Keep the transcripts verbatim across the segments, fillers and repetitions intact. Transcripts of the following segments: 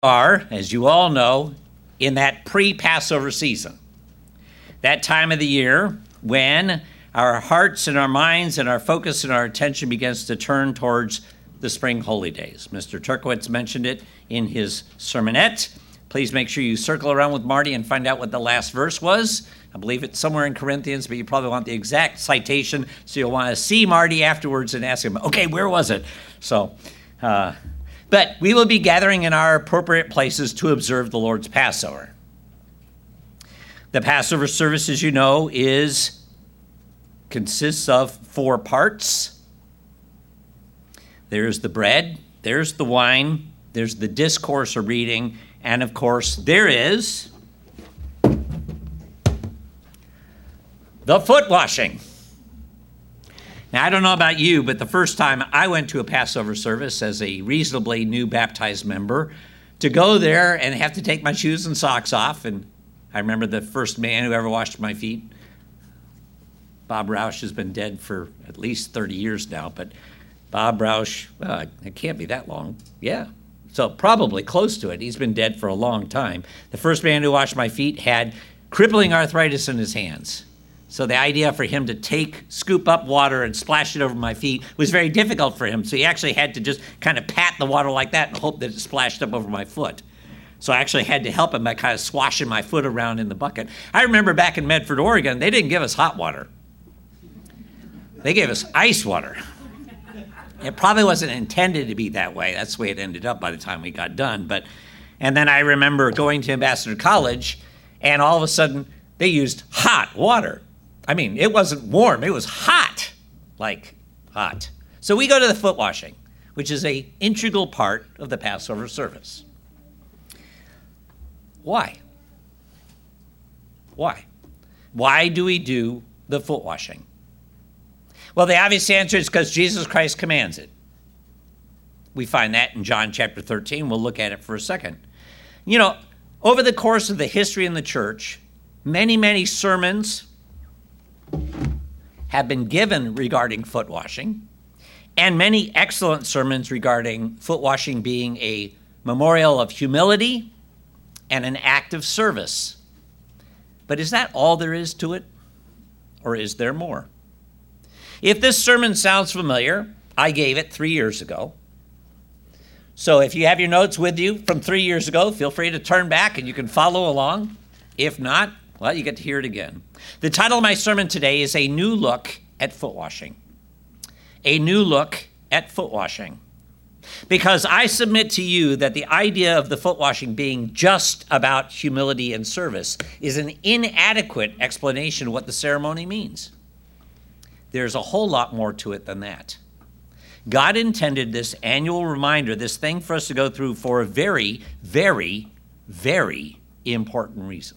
Are, as you all know, in that pre-Passover season. That time of the year when our hearts and our minds and our focus and our attention begins to turn towards the spring holy days. Mister Turkowitz mentioned it in his sermonette. Please make sure you circle around with Marty and find out what the last verse was. I believe it's somewhere in Corinthians, but you probably want the exact citation, so you'll want to see Marty afterwards and ask him, okay, where was it? So, uh, but we will be gathering in our appropriate places to observe the Lord's Passover. The Passover service, as you know, is consists of four parts. There's the bread, there's the wine, there's the discourse or reading, and of course there is the foot washing. Now, I don't know about you, but the first time I went to a Passover service as a reasonably new baptized member, to go there and have to take my shoes and socks off, and I remember the first man who ever washed my feet. Bob Roush has been dead for at least thirty years now, but Bob Roush, well, it can't be that long. Yeah, so probably close to it. He's been dead for a long time. The first man who washed my feet had crippling arthritis in his hands. So the idea for him to take, scoop up water and splash it over my feet was very difficult for him. So he actually had to just kind of pat the water like that and hope that it splashed up over my foot. So I actually had to help him by kind of swashing my foot around in the bucket. I remember back in Medford, Oregon, they didn't give us hot water. They gave us ice water. It probably wasn't intended to be that way. That's the way it ended up by the time we got done. But, and then I remember going to Ambassador College, and all of a sudden they used hot water. I mean, it wasn't warm. It was hot, like hot. So we go to the foot washing, which is an integral part of the Passover service. Why? Why? Why do we do the foot washing? Well, the obvious answer is because Jesus Christ commands it. We find that in John chapter thirteen. We'll look at it for a second. You know, over the course of the history in the church, many, many sermons have been given regarding foot washing, and many excellent sermons regarding foot washing being a memorial of humility and an act of service. But is that all there is to it, or is there more? If this sermon sounds familiar, I gave it three years ago. So if you have your notes with you from three years ago, feel free to turn back and you can follow along. If not, well, you get to hear it again. The title of my sermon today is A New Look at Foot Washing. A New Look at Foot Washing. Because I submit to you that the idea of the foot washing being just about humility and service is an inadequate explanation of what the ceremony means. There's a whole lot more to it than that. God intended this annual reminder, this thing for us to go through for a very, very, very important reason.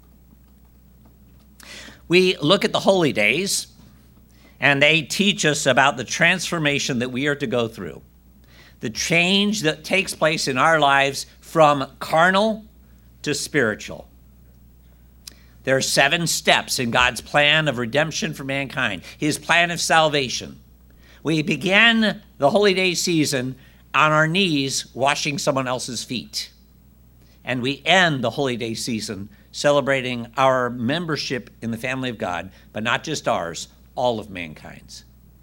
We look at the holy days, and they teach us about the transformation that we are to go through. The change that takes place in our lives from carnal to spiritual. There are seven steps in God's plan of redemption for mankind, his plan of salvation. We began the Holy Day season on our knees washing someone else's feet. And we end the Holy Day season celebrating our membership in the family of God, but not just ours, all of mankind's.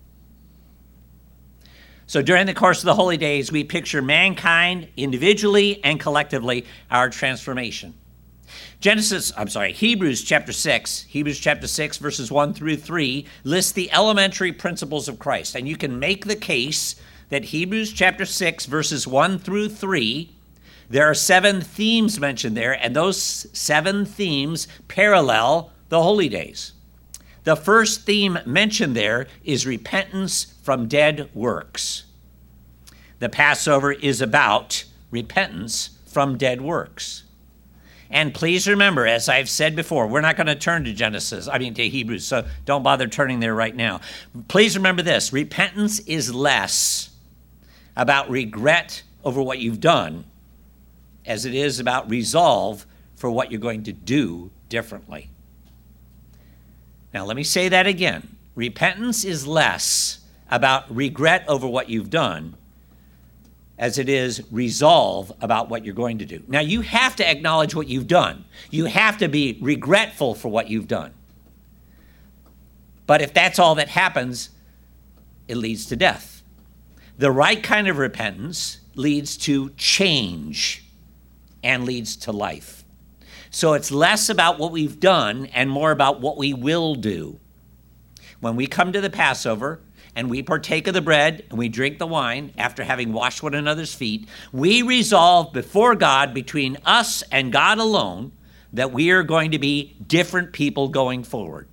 So during the course of the Holy Days, we picture mankind individually and collectively, our transformation. Genesis, I'm sorry, Hebrews chapter six, Hebrews chapter six, verses one through three, lists the elementary principles of Christ. And you can make the case that Hebrews chapter six, verses one through three, there are seven themes mentioned there, and those seven themes parallel the holy days. The first theme mentioned there is repentance from dead works. The Passover is about repentance from dead works. And please remember, as I've said before, we're not going to turn to Genesis, I mean to Hebrews, so don't bother turning there right now. Please remember this, repentance is less about regret over what you've done as it is about resolve for what you're going to do differently. Now, let me say that again. Repentance is less about regret over what you've done as it is resolve about what you're going to do. Now, you have to acknowledge what you've done. You have to be regretful for what you've done. But if that's all that happens, it leads to death. The right kind of repentance leads to change and leads to life. So it's less about what we've done and more about what we will do. When we come to the Passover and we partake of the bread and we drink the wine after having washed one another's feet, we resolve before God, between us and God alone, that we are going to be different people going forward,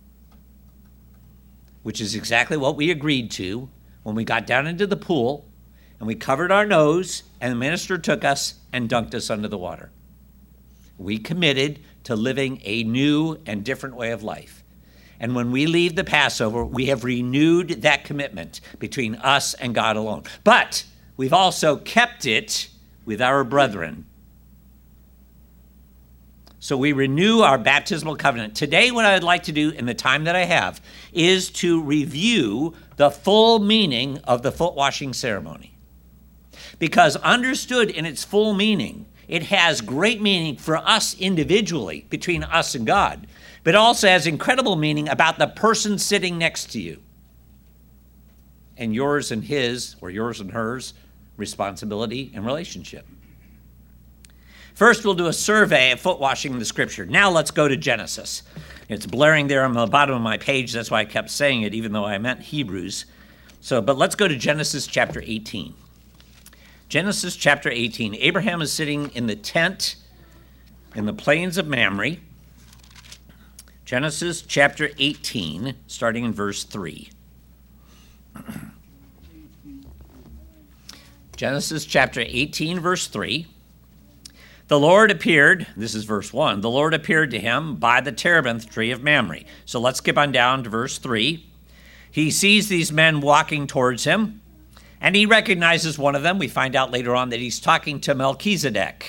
which is exactly what we agreed to when we got down into the pool and we covered our nose and the minister took us and dunked us under the water. We committed to living a new and different way of life. And when we leave the Passover, we have renewed that commitment between us and God alone. But we've also kept it with our brethren. So we renew our baptismal covenant. Today, what I'd like to do in the time that I have is to review the full meaning of the foot washing ceremony. Because understood in its full meaning, it has great meaning for us individually, between us and God, but also has incredible meaning about the person sitting next to you and yours and his, or yours and hers, responsibility and relationship. First, we'll do a survey of foot washing in the Scripture. Now let's go to Genesis. It's blaring there on the bottom of my page. That's why I kept saying it, even though I meant Hebrews. So, but let's go to Genesis chapter eighteen. Genesis chapter eighteen. Abraham is sitting in the tent in the plains of Mamre. Genesis chapter eighteen, starting in verse three. Genesis chapter eighteen, verse three. The Lord appeared, this is verse one, the Lord appeared to him by the terebinth tree of Mamre. So let's skip on down to verse three. He sees these men walking towards him, and he recognizes one of them. We find out later on that he's talking to Melchizedek,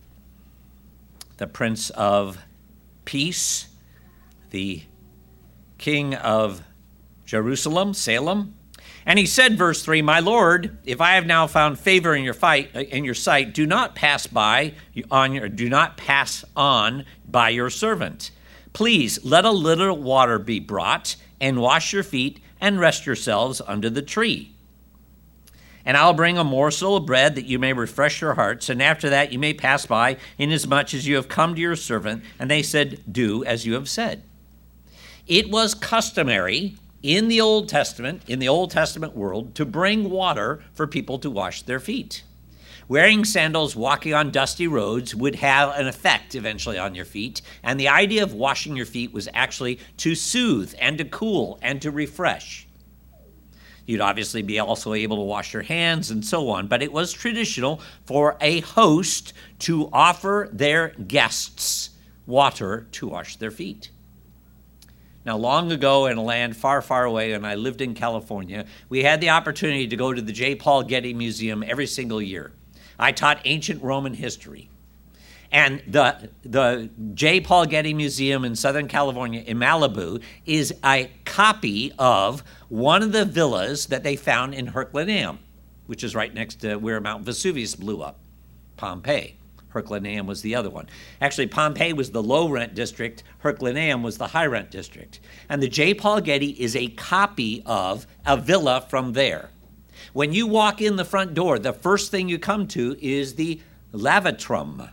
the Prince of Peace, the King of Jerusalem, Salem. And he said, verse three, "My Lord, if I have now found favor in your fight in your sight, do not pass by on your do not pass on by your servant. Please let a little water be brought, and wash your feet, and rest yourselves under the tree. And I'll bring a morsel of bread that you may refresh your hearts, and after that you may pass by, inasmuch as you have come to your servant." And they said, "Do as you have said." It was customary in the Old Testament, in the Old Testament world, to bring water for people to wash their feet. Wearing sandals, walking on dusty roads would have an effect eventually on your feet. And the idea of washing your feet was actually to soothe and to cool and to refresh. You'd obviously be also able to wash your hands and so on, but it was traditional for a host to offer their guests water to wash their feet. Now, long ago in a land far, far away, and I lived in California, we had the opportunity to go to the J. Paul Getty Museum every single year. I taught ancient Roman history. And the, the J. Paul Getty Museum in Southern California, in Malibu, is a copy of one of the villas that they found in Herculaneum, which is right next to where Mount Vesuvius blew up, Pompeii. Herculaneum was the other one. Actually, Pompeii was the low-rent district. Herculaneum was the high-rent district. And the J. Paul Getty is a copy of a villa from there. When you walk in the front door, the first thing you come to is the lavatory.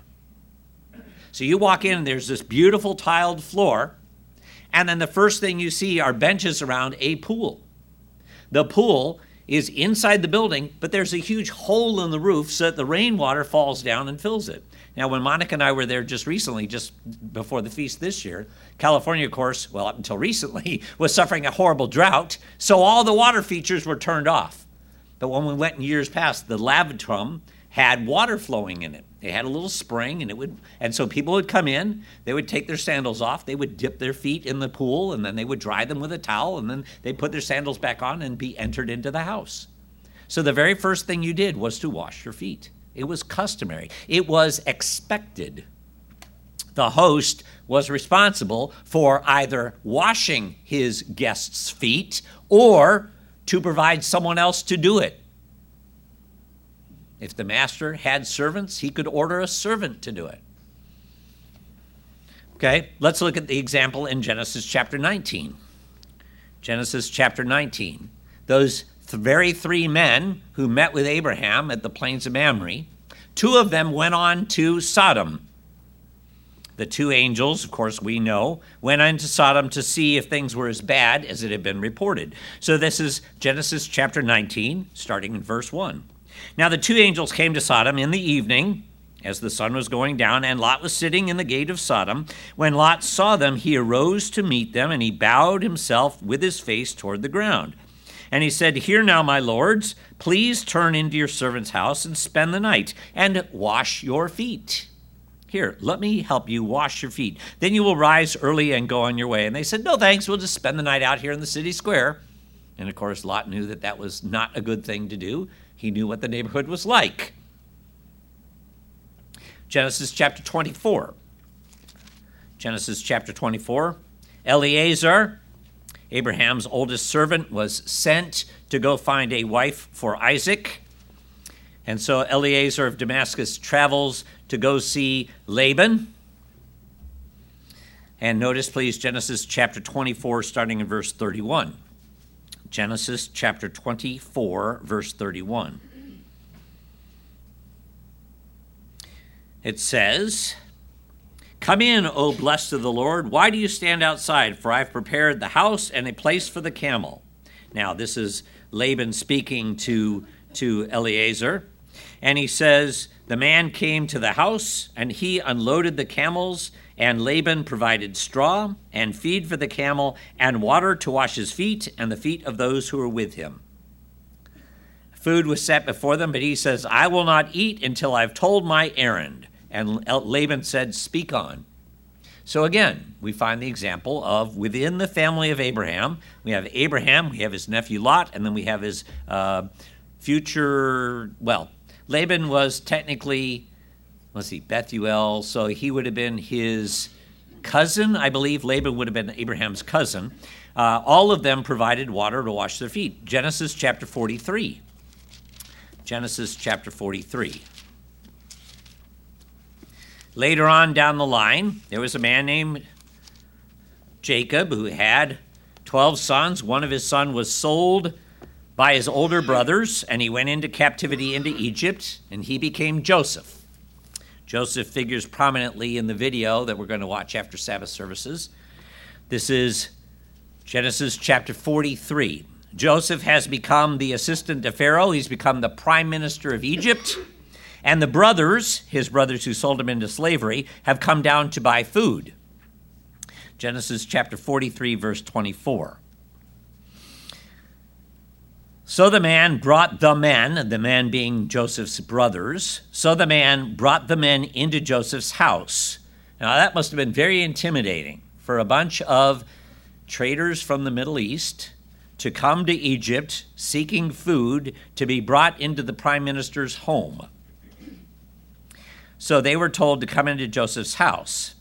So you walk in, and there's this beautiful tiled floor, and then the first thing you see are benches around a pool. The pool is inside the building, but there's a huge hole in the roof so that the rainwater falls down and fills it. Now, when Monica and I were there just recently, just before the feast this year, California, of course, well, up until recently, was suffering a horrible drought, so all the water features were turned off. But when we went in years past, the lavatory had water flowing in it. They had a little spring, and it would, and so people would come in, they would take their sandals off, they would dip their feet in the pool, and then they would dry them with a towel, and then they'd put their sandals back on and be entered into the house. So the very first thing you did was to wash your feet. It was customary. It was expected. The host was responsible for either washing his guests' feet or to provide someone else to do it. If the master had servants, he could order a servant to do it. Okay, let's look at the example in Genesis chapter nineteen. Genesis chapter nineteen. Those th- very three men who met with Abraham at the plains of Mamre, two of them went on to Sodom. The two angels, of course, we know, went into Sodom to see if things were as bad as it had been reported. So this is Genesis chapter nineteen, starting in verse one. Now the two angels came to Sodom in the evening, as the sun was going down, and Lot was sitting in the gate of Sodom. When Lot saw them, he arose to meet them, and he bowed himself with his face toward the ground. And he said, "Hear now, my lords, please turn into your servant's house and spend the night, and wash your feet. Here, let me help you wash your feet. Then you will rise early and go on your way." And they said, "No, thanks, we'll just spend the night out here in the city square." And of course, Lot knew that that was not a good thing to do. He knew what the neighborhood was like. Genesis chapter twenty-four. Genesis chapter twenty-four. Eliezer, Abraham's oldest servant, was sent to go find a wife for Isaac. And so Eliezer of Damascus travels to go see Laban. And notice, please, Genesis chapter twenty-four, starting in verse thirty-one. Genesis chapter twenty-four, verse thirty-one. It says, "Come in, O blessed of the Lord. Why do you stand outside? For I've prepared the house and a place for the camel." Now, this is Laban speaking to, to Eliezer. And he says, "The man came to the house, and he unloaded the camels, and Laban provided straw and feed for the camel and water to wash his feet and the feet of those who were with him." Food was set before them, but he says, "I will not eat until I've told my errand." And Laban said, "Speak on." So again, we find the example of within the family of Abraham. We have Abraham, we have his nephew Lot, and then we have his uh, future, well, Laban was technically, let's see, Bethuel, so he would have been his cousin, I believe. Laban would have been Abraham's cousin. Uh, all of them provided water to wash their feet. Genesis chapter forty-three. Genesis chapter forty-three. Later on down the line, there was a man named Jacob who had twelve sons. One of his sons was sold by his older brothers, and he went into captivity into Egypt, and he became Joseph. Joseph figures prominently in the video that we're going to watch after Sabbath services. This is Genesis chapter forty-three. Joseph has become the assistant to Pharaoh. He's become the prime minister of Egypt. And the brothers, his brothers who sold him into slavery, have come down to buy food. Genesis chapter forty-three, verse twenty-four. So the man brought the men, the men being Joseph's brothers, so the man brought the men into Joseph's house. Now that must have been very intimidating for a bunch of traders from the Middle East to come to Egypt seeking food to be brought into the prime minister's home. So they were told to come into Joseph's house.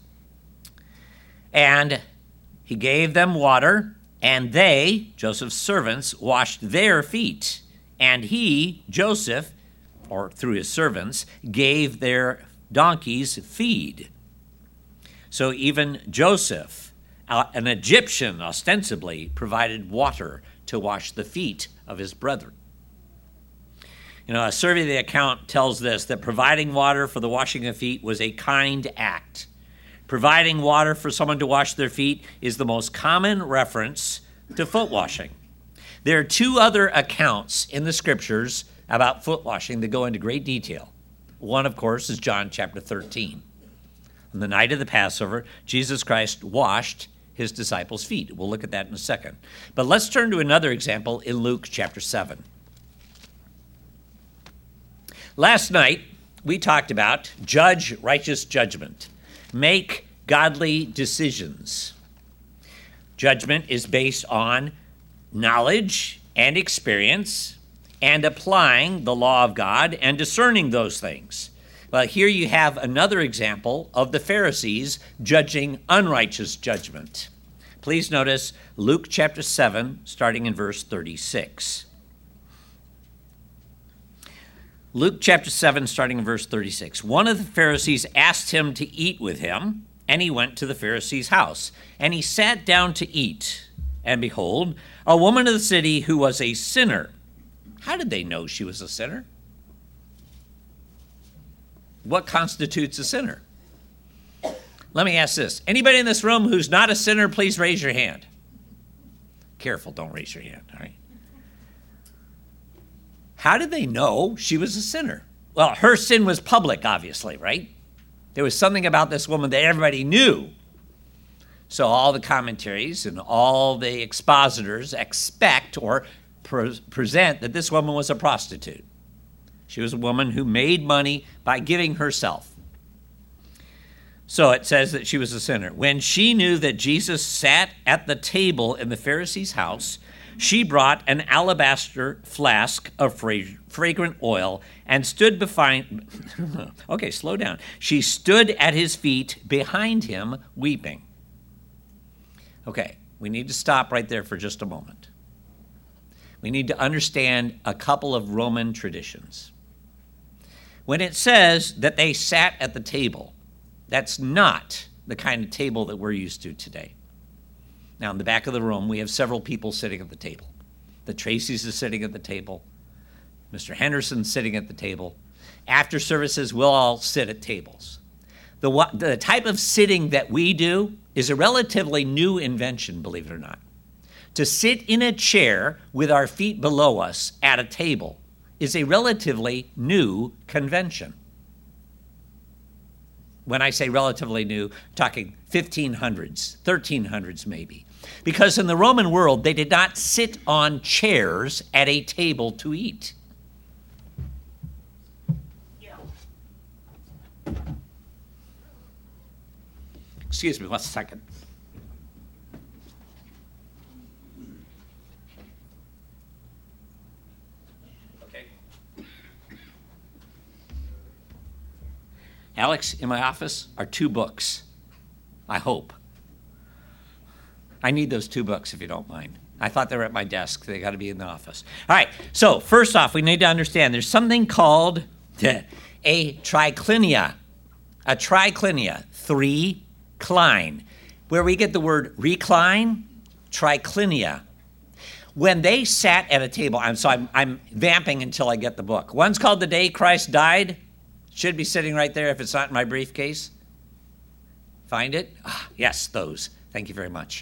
And he gave them water, and they, Joseph's servants, washed their feet. And he, Joseph, or through his servants, gave their donkeys feed. So even Joseph, an Egyptian ostensibly, provided water to wash the feet of his brethren. You know, a survey of the account tells this, that providing water for the washing of feet was a kind act. Providing water for someone to wash their feet is the most common reference to foot washing. There are two other accounts in the scriptures about foot washing that go into great detail. One, of course, is John chapter thirteen. On the night of the Passover, Jesus Christ washed his disciples' feet. We'll look at that in a second. But let's turn to another example in Luke chapter seven. Last night, we talked about judge righteous judgment. Make godly decisions. Judgment is based on knowledge and experience and applying the law of God and discerning those things. Well, here you have another example of the Pharisees judging unrighteous judgment. Please notice Luke chapter seven, starting in verse thirty-six. Luke chapter seven, starting in verse thirty-six. One of the Pharisees asked him to eat with him, and he went to the Pharisee's house. And he sat down to eat. And behold, a woman of the city who was a sinner. How did they know she was a sinner? What constitutes a sinner? Let me ask this. Anybody in this room who's not a sinner, please raise your hand. Careful, don't raise your hand, all right? How did they know she was a sinner? Well, her sin was public, obviously, right? There was something about this woman that everybody knew. So all the commentaries and all the expositors expect or pre- present that this woman was a prostitute. She was a woman who made money by giving herself. So it says that she was a sinner. When she knew that Jesus sat at the table in the Pharisee's house, she brought an alabaster flask of fra- fragrant oil and stood behind, okay, slow down. She stood at his feet behind him weeping. Okay, we need to stop right there for just a moment. We need to understand a couple of Roman traditions. When it says that they sat at the table, that's not the kind of table that we're used to today. Now, in the back of the room, we have several people sitting at the table. The Tracy's is sitting at the table. Mister Henderson's sitting at the table. After services, we'll all sit at tables. The, the type of sitting that we do is a relatively new invention, believe it or not. To sit in a chair with our feet below us at a table is a relatively new convention. When I say relatively new, I'm talking fifteen hundreds, thirteen hundreds maybe. Because in the Roman world, they did not sit on chairs at a table to eat. Yeah. Excuse me one second. Okay. Alex, in my office are two books, I hope. I need those two books, if you don't mind. I thought they were at my desk. They got to be in the office. All right, so first off, we need to understand there's something called a triclinia. A triclinia, three-cline. Where we get the word recline, triclinia. When they sat at a table, I'm, so I'm, I'm vamping until I get the book. One's called The Day Christ Died. Should be sitting right there if it's not in my briefcase. Find it? Ah, yes, those. Thank you very much.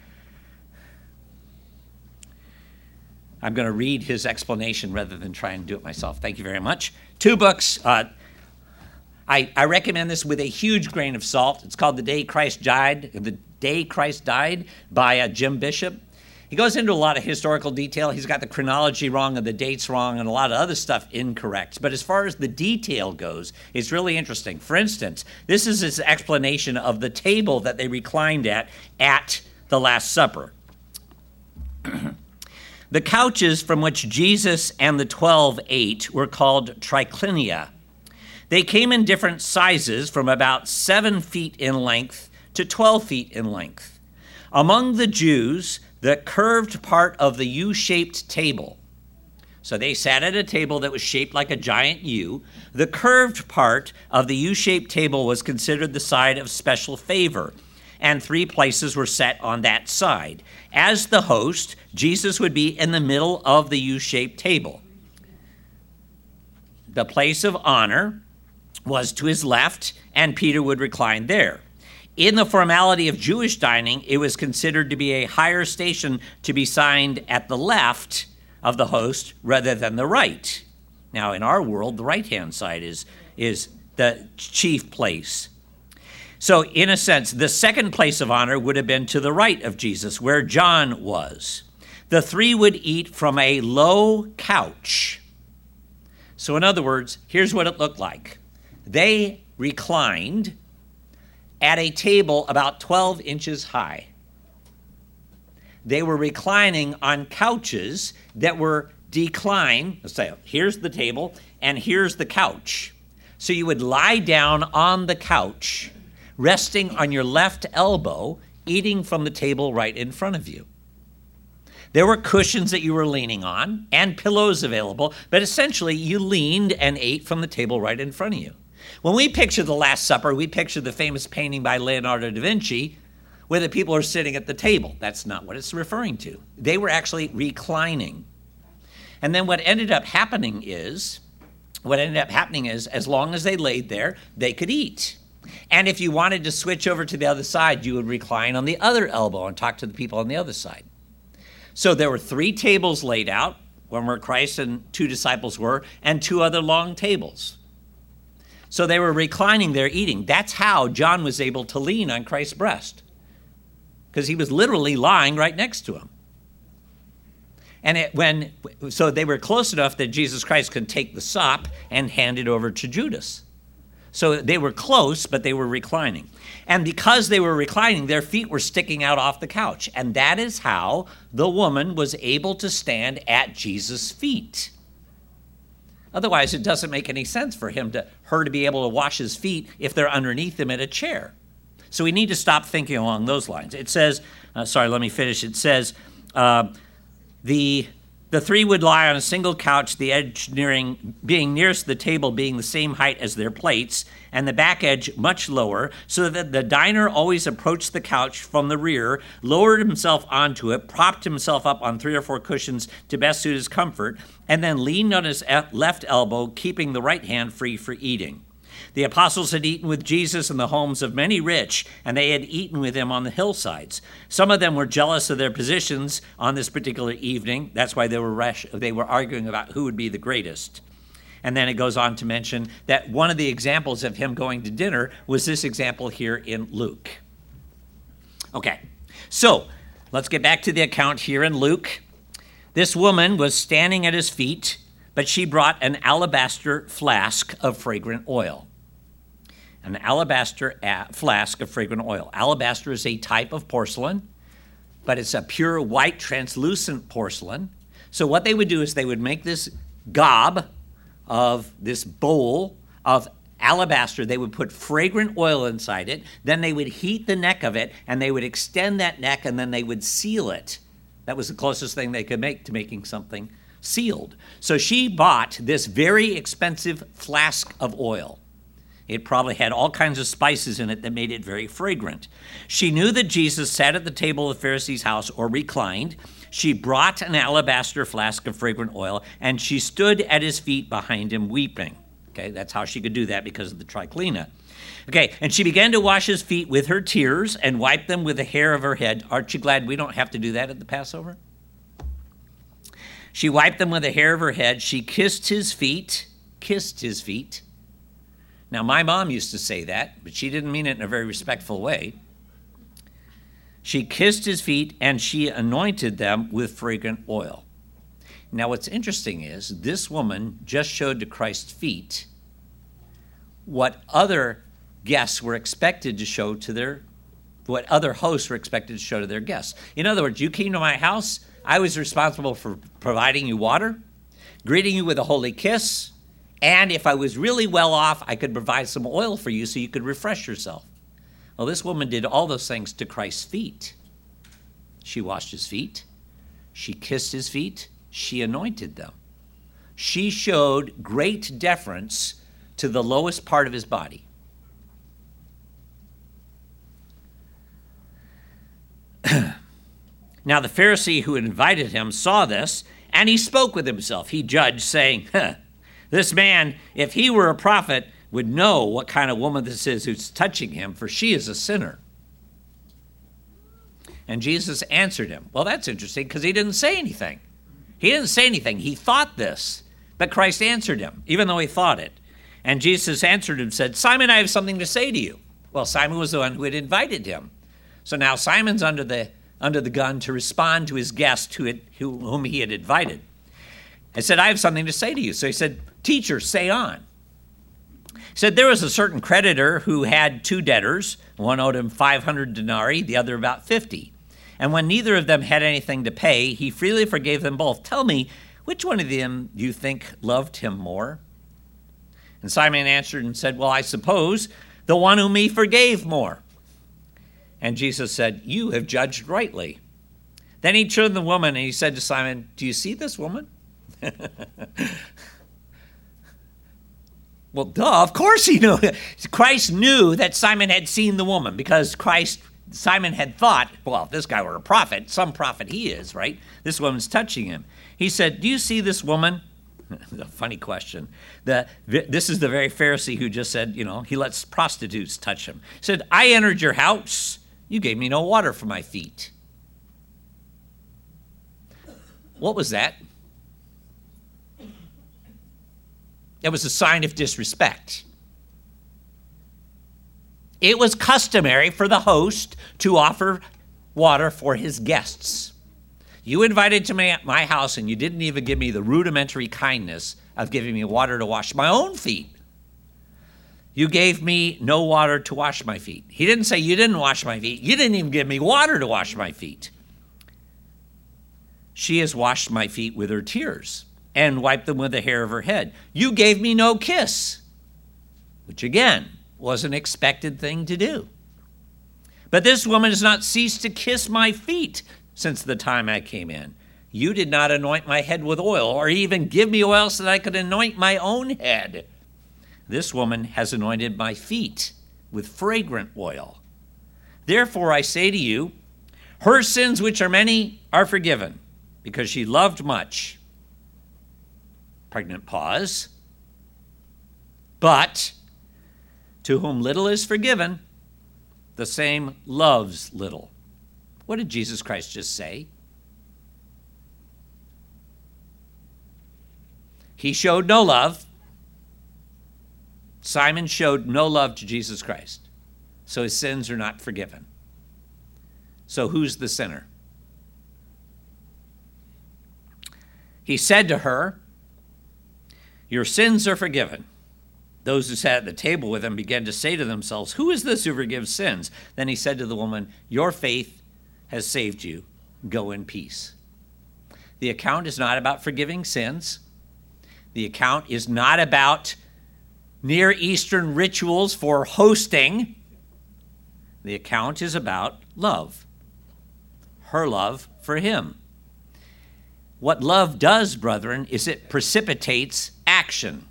I'm going to read his explanation rather than try and do it myself. Thank you very much. Two books. Uh, I, I recommend this with a huge grain of salt. It's called The Day Christ Died, The Day Christ Died by uh, Jim Bishop. He goes into a lot of historical detail. He's got the chronology wrong and the dates wrong and a lot of other stuff incorrect. But as far as the detail goes, it's really interesting. For instance, this is his explanation of the table that they reclined at at the Last Supper. The couches from which Jesus and the twelve ate were called triclinia. They came in different sizes from about seven feet in length to twelve feet in length. Among the Jews, the curved part of the U-shaped table. So they sat at a table that was shaped like a giant U. The curved part of the U-shaped table was considered the side of special favor, and three places were set on that side. As the host, Jesus would be in the middle of the U-shaped table. The place of honor was to his left, and Peter would recline there. In the formality of Jewish dining, it was considered to be a higher station to be signed at the left of the host rather than the right. Now, in our world, the right-hand side is, is the chief place. So, in a sense, the second place of honor would have been to the right of Jesus, where John was. The three would eat from a low couch. So, in other words, here's what it looked like. They reclined at a table about twelve inches high. They were reclining on couches that were declined. Let's say, here's the table, and here's the couch. So you would lie down on the couch, resting on your left elbow, eating from the table right in front of you. There were cushions that you were leaning on and pillows available, but essentially you leaned and ate from the table right in front of you. When we picture the Last Supper, we picture the famous painting by Leonardo da Vinci where the people are sitting at the table. That's not what it's referring to. They were actually reclining. And then what ended up happening is, what ended up happening is, as long as they laid there, they could eat. And if you wanted to switch over to the other side, you would recline on the other elbow and talk to the people on the other side. So there were three tables laid out, one where Christ and two disciples were, and two other long tables. So they were reclining there eating. That's how John was able to lean on Christ's breast, because he was literally lying right next to him. And it, when so they were close enough that Jesus Christ could take the sop and hand it over to Judas. So they were close, but they were reclining. And because they were reclining, their feet were sticking out off the couch. And that is how the woman was able to stand at Jesus' feet. Otherwise, it doesn't make any sense for him to her to be able to wash his feet if they're underneath him in a chair. So we need to stop thinking along those lines. It says, uh, sorry, let me finish. It says, uh, the the three would lie on a single couch, the edge nearing being nearest the table being the same height as their plates, and the back edge much lower, so that the diner always approached the couch from the rear, lowered himself onto it, propped himself up on three or four cushions to best suit his comfort, and then leaned on his left elbow, keeping the right hand free for eating. The apostles had eaten with Jesus in the homes of many rich, and they had eaten with him on the hillsides. Some of them were jealous of their positions on this particular evening. That's why they were rash- they were arguing about who would be the greatest. And then it goes on to mention that one of the examples of him going to dinner was this example here in Luke. Okay, so let's get back to the account here in Luke. This woman was standing at his feet, but she brought an alabaster flask of fragrant oil. An alabaster flask of fragrant oil. Alabaster is a type of porcelain, but it's a pure white translucent porcelain. So what they would do is they would make this gob of this bowl of alabaster. They would put fragrant oil inside it. Then they would heat the neck of it, and they would extend that neck, and then they would seal it. That was the closest thing they could make to making something sealed. So she bought this very expensive flask of oil. It probably had all kinds of spices in it that made it very fragrant. She knew that Jesus sat at the table of the Pharisee's house or reclined. She brought an alabaster flask of fragrant oil, and she stood at his feet behind him weeping. Okay, that's how she could do that because of the triclina. Okay, and she began to wash his feet with her tears and wipe them with the hair of her head. Aren't you glad we don't have to do that at the Passover? She wiped them with the hair of her head. She kissed his feet, kissed his feet. Now, my mom used to say that, but she didn't mean it in a very respectful way. She kissed his feet, and she anointed them with fragrant oil. Now, what's interesting is this woman just showed to Christ's feet what other guests were expected to show to their, what other hosts were expected to show to their guests. In other words, you came to my house, I was responsible for providing you water, greeting you with a holy kiss, and if I was really well off, I could provide some oil for you so you could refresh yourself. Well, this woman did all those things to Christ's feet. She washed his feet. She kissed his feet. She anointed them. She showed great deference to the lowest part of his body. Now the Pharisee who had invited him saw this, and he spoke with himself. He judged, saying, huh, this man, if he were a prophet, would know what kind of woman this is who's touching him, for she is a sinner. And Jesus answered him. Well, that's interesting because he didn't say anything. He didn't say anything. He thought this, but Christ answered him, even though he thought it. And Jesus answered him and said, Simon, I have something to say to you. Well, Simon was the one who had invited him. So now Simon's under the under the gun to respond to his guest who had, who, whom he had invited. I said, I have something to say to you. So he said, Teacher, say on. He said, there was a certain creditor who had two debtors. One owed him five hundred denarii, the other about fifty. And when neither of them had anything to pay, he freely forgave them both. Tell me, which one of them do you think loved him more? And Simon answered and said, well, I suppose the one whom he forgave more. And Jesus said, you have judged rightly. Then he turned to the woman and he said to Simon, do you see this woman? Well, duh, of course he knew. Christ knew that Simon had seen the woman because Christ, Simon had thought, well, if this guy were a prophet, some prophet he is, right? This woman's touching him. He said, do you see this woman? A funny question. The, this is the very Pharisee who just said, you know, he lets prostitutes touch him. He said, I entered your house. You gave me no water for my feet. What was that? It was a sign of disrespect. It was customary for the host to offer water for his guests. You invited to my, my house and you didn't even give me the rudimentary kindness of giving me water to wash my own feet. You gave me no water to wash my feet. He didn't say you didn't wash my feet. You didn't even give me water to wash my feet. She has washed my feet with her tears and wiped them with the hair of her head. You gave me no kiss, which again was an expected thing to do. But this woman has not ceased to kiss my feet since the time I came in. You did not anoint my head with oil or even give me oil so that I could anoint my own head. This woman has anointed my feet with fragrant oil. Therefore I say to you, her sins, which are many, are forgiven, because she loved much. Pregnant pause. But to whom little is forgiven, the same loves little. What did Jesus Christ just say? He showed no love. Simon showed no love to Jesus Christ. So his sins are not forgiven. So who's the sinner? He said to her, your sins are forgiven. Those who sat at the table with him began to say to themselves, who is this who forgives sins? Then he said to the woman, your faith has saved you. Go in peace. The account is not about forgiving sins. The account is not about Near Eastern rituals for hosting. The account is about love. Her love for him. What love does, brethren, is it precipitates action.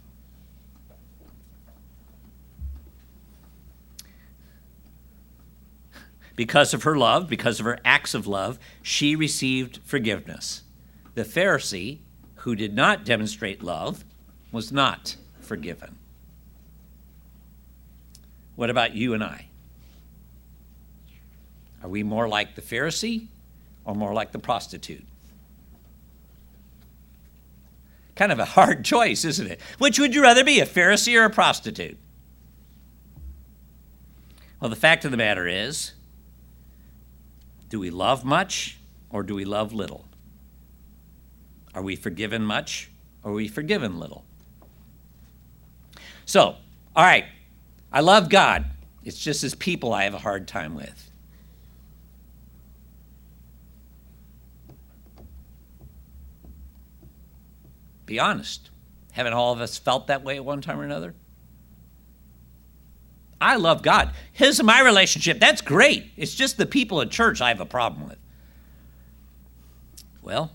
Because of her love, because of her acts of love, she received forgiveness. The Pharisee, who did not demonstrate love, was not forgiven. What about you and I? Are we more like the Pharisee or more like the prostitute? Kind of a hard choice, isn't it? Which would you rather be, a Pharisee or a prostitute? Well, the fact of the matter is, do we love much or do we love little? Are we forgiven much or are we forgiven little? So, all right, I love God. It's just his people I have a hard time with. Be honest. Haven't all of us felt that way at one time or another? I love God. His and my relationship, that's great. It's just the people at church I have a problem with. Well,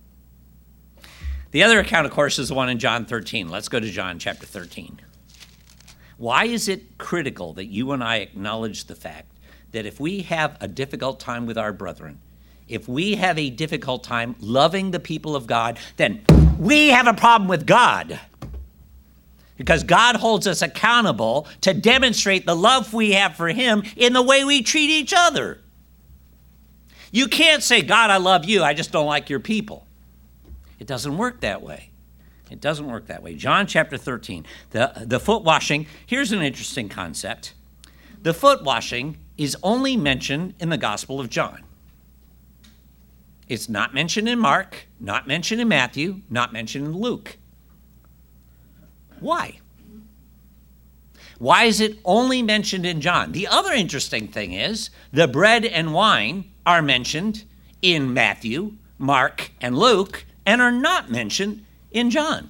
the other account, of course, is the one in John thirteen. Let's go to John chapter thirteen. Why is it critical that you and I acknowledge the fact that if we have a difficult time with our brethren, if we have a difficult time loving the people of God, then we have a problem with God. Because God holds us accountable to demonstrate the love we have for him in the way we treat each other. You can't say, God, I love you, I just don't like your people. It doesn't work that way. It doesn't work that way. John chapter thirteen, the, the foot washing. Here's an interesting concept. The foot washing is only mentioned in the Gospel of John. It's not mentioned in Mark, not mentioned in Matthew, not mentioned in Luke. Why? Why is it only mentioned in John? The other interesting thing is the bread and wine are mentioned in Matthew, Mark, and Luke, and are not mentioned in John.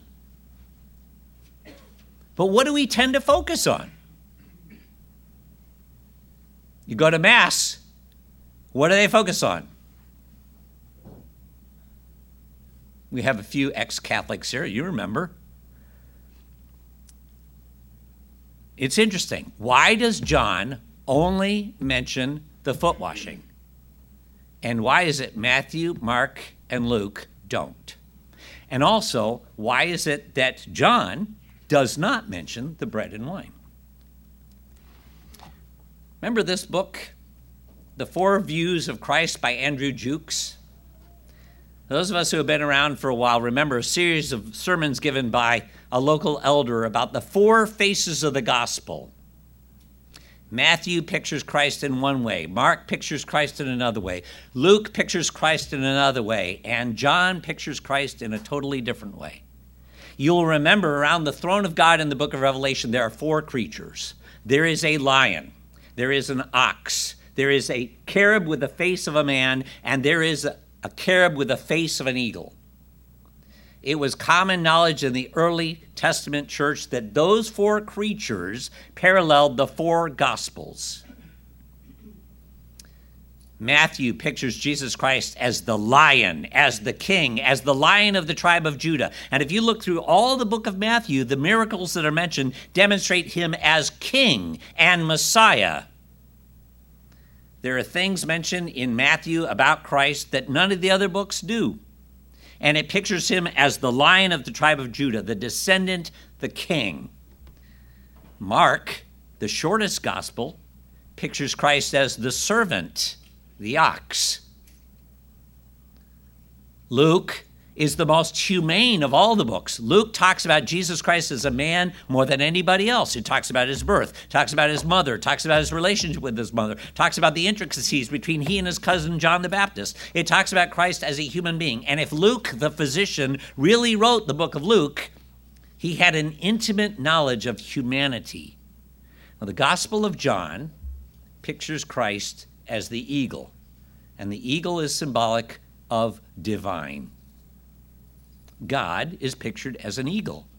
But what do we tend to focus on? You go to Mass, what do they focus on? We have a few ex-Catholics here, you remember. It's interesting. Why does John only mention the foot washing? And why is it Matthew, Mark, and Luke don't? And also, why is it that John does not mention the bread and wine? Remember this book, The Four Views of Christ by Andrew Jukes? Those of us who have been around for a while remember a series of sermons given by a local elder about the four faces of the gospel. Matthew pictures Christ in one way. Mark pictures Christ in another way. Luke pictures Christ in another way. And John pictures Christ in a totally different way. You'll remember around the throne of God in the book of Revelation, there are four creatures. There is a lion. There is an ox. There is a cherub with the face of a man. And there is a A cherub with the face of an eagle. It was common knowledge in the early Testament church that those four creatures paralleled the four Gospels. Matthew pictures Jesus Christ as the lion, as the king, as the lion of the tribe of Judah. And if you look through all the book of Matthew, the miracles that are mentioned demonstrate him as king and Messiah. There are things mentioned in Matthew about Christ that none of the other books do. And it pictures him as the lion of the tribe of Judah, the descendant, the king. Mark, the shortest gospel, pictures Christ as the servant, the ox. Luke is the most humane of all the books. Luke talks about Jesus Christ as a man more than anybody else. It talks about his birth, talks about his mother, talks about his relationship with his mother, talks about the intricacies between he and his cousin John the Baptist. It talks about Christ as a human being. And if Luke, the physician, really wrote the book of Luke, he had an intimate knowledge of humanity. Now, the Gospel of John pictures Christ as the eagle, and the eagle is symbolic of divine. God is pictured as an eagle.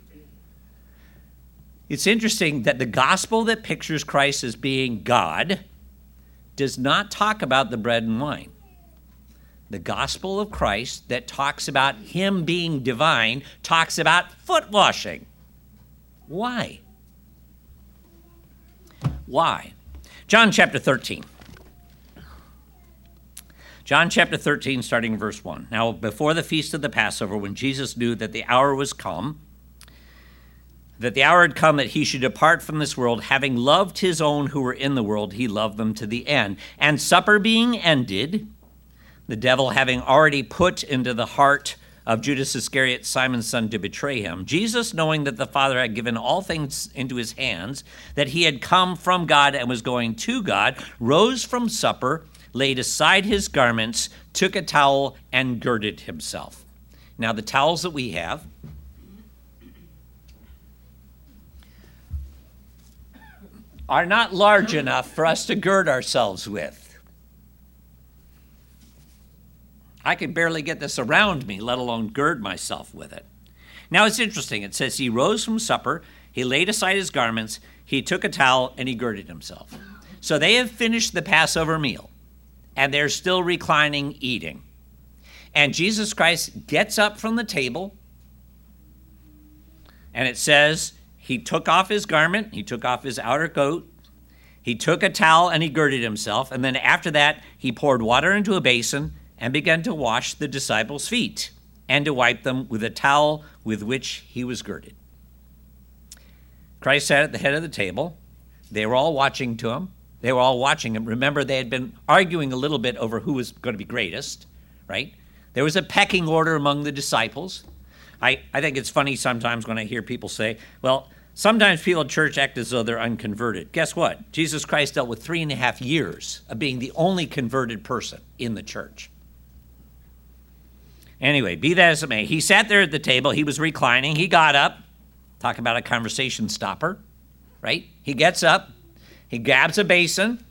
It's interesting that the gospel that pictures Christ as being God does not talk about the bread and wine. The gospel of Christ that talks about him being divine talks about foot washing. Why? Why? John chapter thirteen. John chapter thirteen, starting in verse one. Now, before the feast of the Passover, when Jesus knew that the hour was come, that the hour had come that he should depart from this world, having loved his own who were in the world, he loved them to the end. And supper being ended, the devil having already put into the heart of Judas Iscariot, Simon's son, to betray him, Jesus, knowing that the Father had given all things into his hands, that he had come from God and was going to God, rose from supper, laid aside his garments, took a towel, and girded himself. Now, the towels that we have are not large enough for us to gird ourselves with. I can barely get this around me, let alone gird myself with it. Now, it's interesting. It says he rose from supper, he laid aside his garments, he took a towel, and he girded himself. So they have finished the Passover meal, and they're still reclining, eating. And Jesus Christ gets up from the table, and it says he took off his garment, he took off his outer coat, he took a towel, and he girded himself. And then after that, he poured water into a basin and began to wash the disciples' feet and to wipe them with a towel with which he was girded. Christ sat at the head of the table. They were all watching to him. They were all watching him. Remember, they had been arguing a little bit over who was going to be greatest, right? There was a pecking order among the disciples. I, I think it's funny sometimes when I hear people say, well, sometimes people in church act as though they're unconverted. Guess what? Jesus Christ dealt with three and a half years of being the only converted person in the church. Anyway, be that as it may, he sat there at the table. He was reclining. He got up. Talk about a conversation stopper, right? He gets up. He grabs a basin,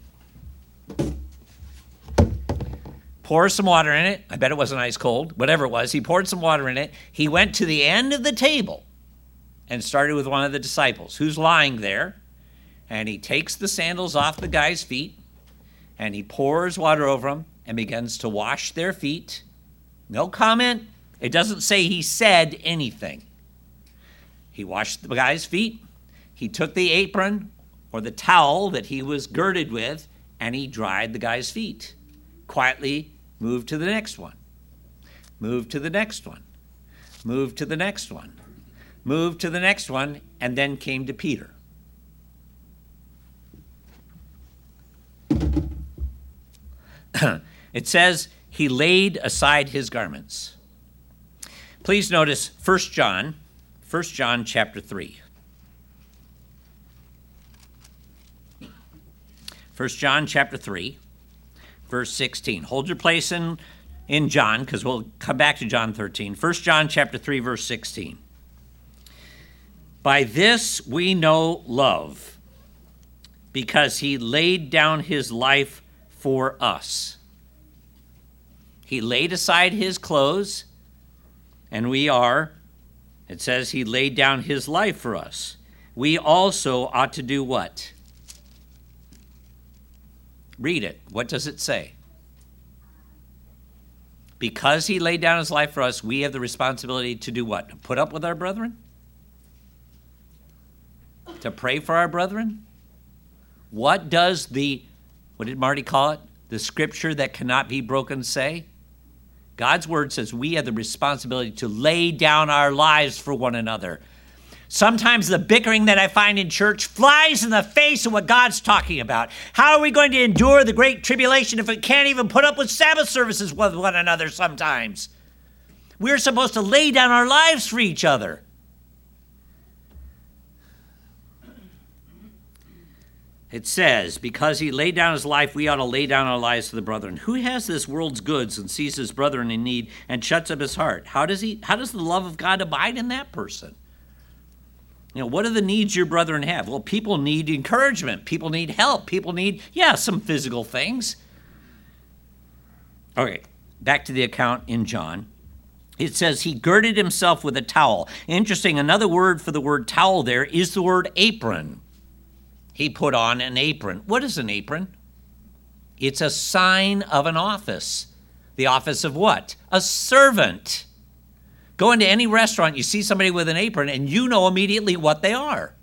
pours some water in it. I bet it wasn't ice cold, whatever it was. He poured some water in it. He went to the end of the table and started with one of the disciples who's lying there. And he takes the sandals off the guy's feet and he pours water over them and begins to wash their feet. No comment. It doesn't say he said anything. He washed the guy's feet. He took the apron or the towel that he was girded with, and he dried the guy's feet. Quietly moved to the next one. Moved to the next one. Moved to the next one. Moved to the next one, and then came to Peter. It says he laid aside his garments. Please notice First John, First John chapter three. First John chapter three, verse sixteen. Hold your place in, in John, because we'll come back to John thirteen. First John chapter three, verse sixteen. By this we know love, because he laid down his life for us. He laid aside his clothes, and we are, it says he laid down his life for us. We also ought to do what? Read it. What does it say? Because he laid down his life for us, we have the responsibility to do what? To put up with our brethren? To pray for our brethren? What does the, what did Marty call it? The scripture that cannot be broken say? God's word says we have the responsibility to lay down our lives for one another. Sometimes the bickering that I find in church flies in the face of what God's talking about. How are we going to endure the great tribulation if we can't even put up with Sabbath services with one another sometimes? We're supposed to lay down our lives for each other. It says, because he laid down his life, we ought to lay down our lives for the brethren. Who has this world's goods and sees his brethren in need and shuts up his heart? How does he? How does the love of God abide in that person? You know, what are the needs your brethren have? Well, people need encouragement. People need help. People need, yeah, some physical things. Okay, back to the account in John. It says he girded himself with a towel. Interesting, another word for the word towel there is the word apron. He put on an apron. What is an apron? It's a sign of an office. The office of what? A servant. Go into any restaurant, you see somebody with an apron, and you know immediately what they are.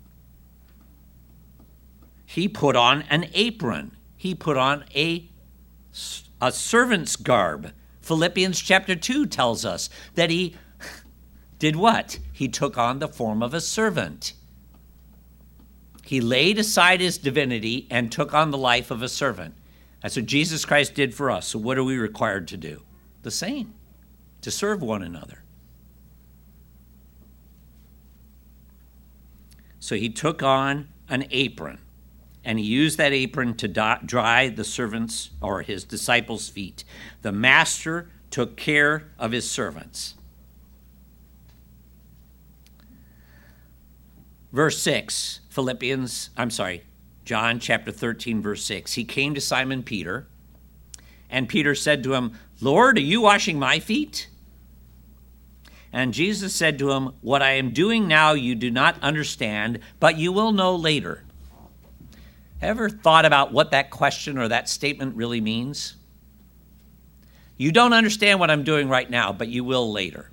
He put on an apron. He put on a, a servant's garb. Philippians chapter two tells us that he did what? He took on the form of a servant. He laid aside his divinity and took on the life of a servant. That's what Jesus Christ did for us. So what are we required to do? The same, to serve one another. So he took on an apron, and he used that apron to dry the servants' or his disciples' feet. The master took care of his servants. Verse six, Philippians, I'm sorry, John chapter thirteen, verse six. He came to Simon Peter, and Peter said to him, Lord, are you washing my feet? And Jesus said to him, what I am doing now you do not understand, but you will know later. Ever thought about what that question or that statement really means? You don't understand what I'm doing right now, but you will later.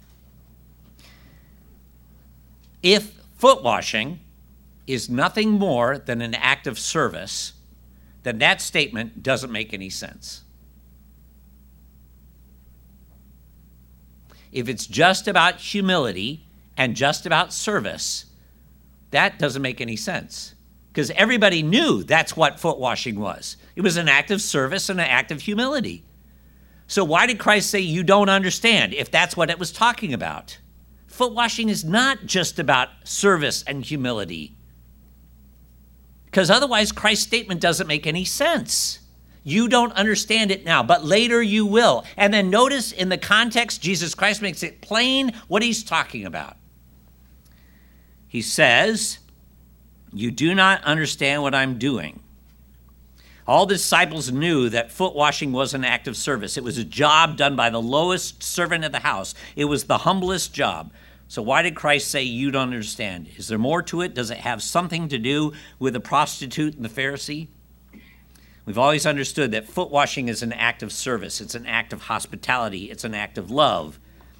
If foot washing is nothing more than an act of service, then that statement doesn't make any sense. If it's just about humility and just about service, that doesn't make any sense. Because everybody knew that's what foot washing was. It was an act of service and an act of humility. So why did Christ say you don't understand if that's what it was talking about? Foot washing is not just about service and humility. Because otherwise Christ's statement doesn't make any sense. You don't understand it now, but later you will. And then notice in the context, Jesus Christ makes it plain what he's talking about. He says, you do not understand what I'm doing. All the disciples knew that foot washing was an act of service. It was a job done by the lowest servant of the house. It was the humblest job. So why did Christ say you don't understand? Is there more to it? Does it have something to do with the prostitute and the Pharisee? We've always understood that foot washing is an act of service. It's an act of hospitality. It's an act of love.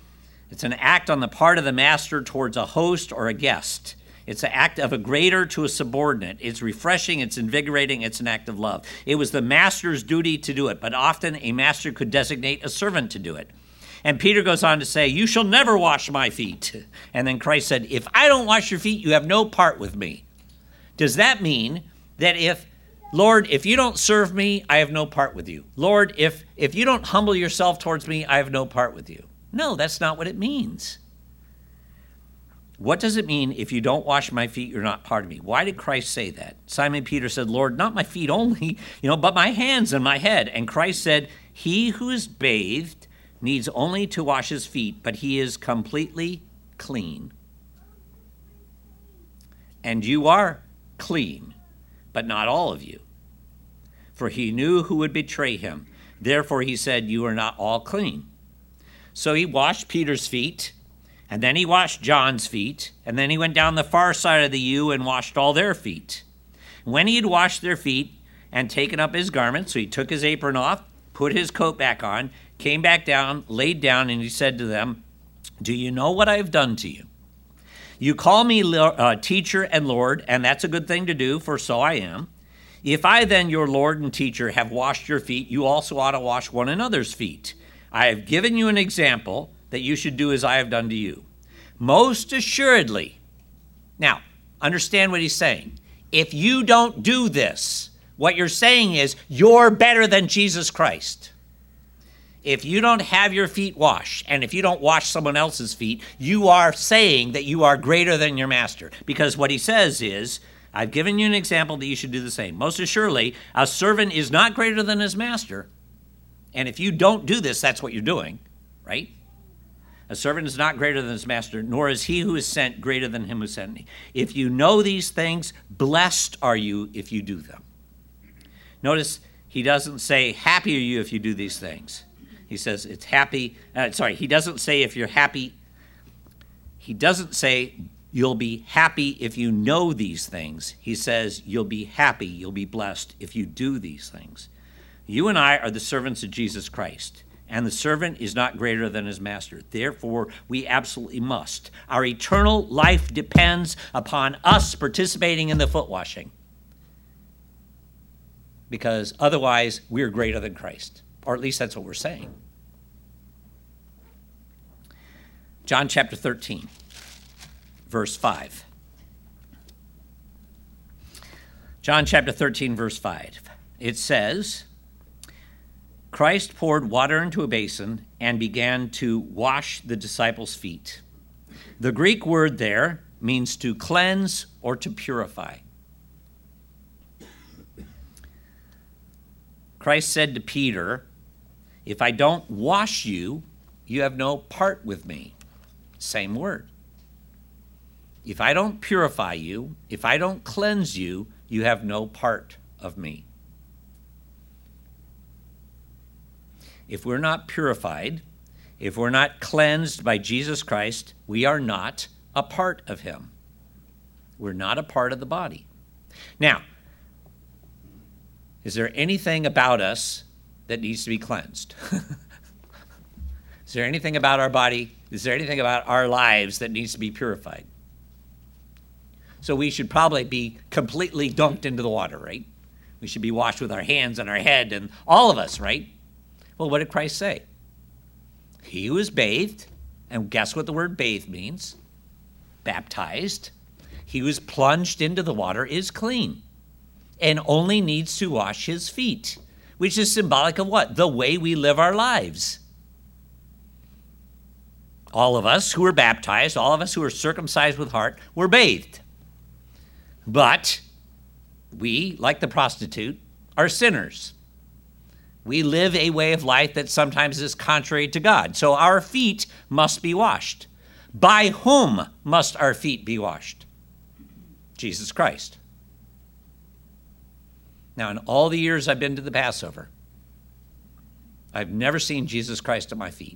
It's an act on the part of the master towards a host or a guest. It's an act of a greater to a subordinate. It's refreshing, it's invigorating, it's an act of love. It was the master's duty to do it, but often a master could designate a servant to do it. And Peter goes on to say, you shall never wash my feet. And then Christ said, if I don't wash your feet, you have no part with me. Does that mean that if, Lord, if you don't serve me, I have no part with you? Lord, if, if you don't humble yourself towards me, I have no part with you? No, that's not what it means. What does it mean if you don't wash my feet, you're not part of me? Why did Christ say that? Simon Peter said, Lord, not my feet only, you know, but my hands and my head. And Christ said, he who is bathed needs only to wash his feet, but he is completely clean. And you are clean, but not all of you. For he knew who would betray him. Therefore he said, you are not all clean. So he washed Peter's feet, and then he washed John's feet, and then he went down the far side of the U and washed all their feet. When he had washed their feet and taken up his garment, so he took his apron off, put his coat back on, came back down, laid down, and he said to them, do you know what I have done to you? You call me uh, teacher and Lord, and that's a good thing to do, for so I am. If I then, your Lord and teacher, have washed your feet, you also ought to wash one another's feet. I have given you an example that you should do as I have done to you. Most assuredly. Now, understand what he's saying. If you don't do this, what you're saying is you're better than Jesus Christ. If you don't have your feet washed, and if you don't wash someone else's feet, you are saying that you are greater than your master. Because what he says is, I've given you an example that you should do the same. Most assuredly, a servant is not greater than his master. And if you don't do this, that's what you're doing, right? A servant is not greater than his master, nor is he who is sent greater than him who sent me. If you know these things, blessed are you if you do them. Notice he doesn't say, happy are you if you do these things. He says it's happy. Uh, sorry, he doesn't say if you're happy. He doesn't say you'll be happy if you know these things. He says you'll be happy, you'll be blessed if you do these things. You and I are the servants of Jesus Christ, and the servant is not greater than his master. Therefore, we absolutely must. Our eternal life depends upon us participating in the foot washing, because otherwise we're greater than Christ, or at least that's what we're saying. John chapter thirteen, verse five. John chapter thirteen, verse five. It says, Christ poured water into a basin and began to wash the disciples' feet. The Greek word there means to cleanse or to purify. Christ said to Peter, if I don't wash you, you have no part with me. Same word. If I don't purify you, if I don't cleanse you, you have no part of me. If we're not purified, if we're not cleansed by Jesus Christ, we are not a part of him. We're not a part of the body. Now, is there anything about us that needs to be cleansed? Is there anything about our body? Is there anything about our lives that needs to be purified? So we should probably be completely dunked into the water, right? We should be washed with our hands and our head and all of us, right? Well, what did Christ say? He who is bathed, and guess what the word bathed means? Baptized. He who is plunged into the water is clean and only needs to wash his feet, which is symbolic of what? The way we live our lives. All of us who are baptized, all of us who are circumcised with heart, were bathed. But we, like the prostitute, are sinners. We live a way of life that sometimes is contrary to God. So our feet must be washed. By whom must our feet be washed? Jesus Christ. Now, in all the years I've been to the Passover, I've never seen Jesus Christ at my feet.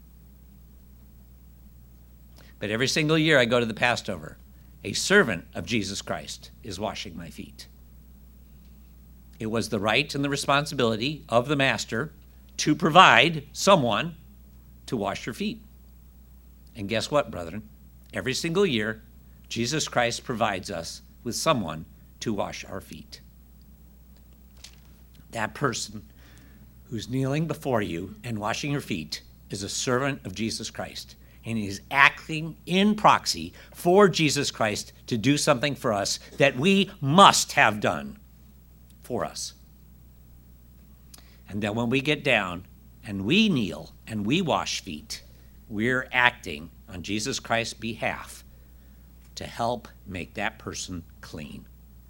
But every single year I go to the Passover, a servant of Jesus Christ is washing my feet. It was the right and the responsibility of the master to provide someone to wash your feet. And guess what, brethren? Every single year, Jesus Christ provides us with someone to wash our feet. That person who's kneeling before you and washing your feet is a servant of Jesus Christ, and he is acting in proxy for Jesus Christ to do something for us that we must have done for us. And then when we get down and we kneel and we wash feet, we're acting on Jesus Christ's behalf to help make that person clean.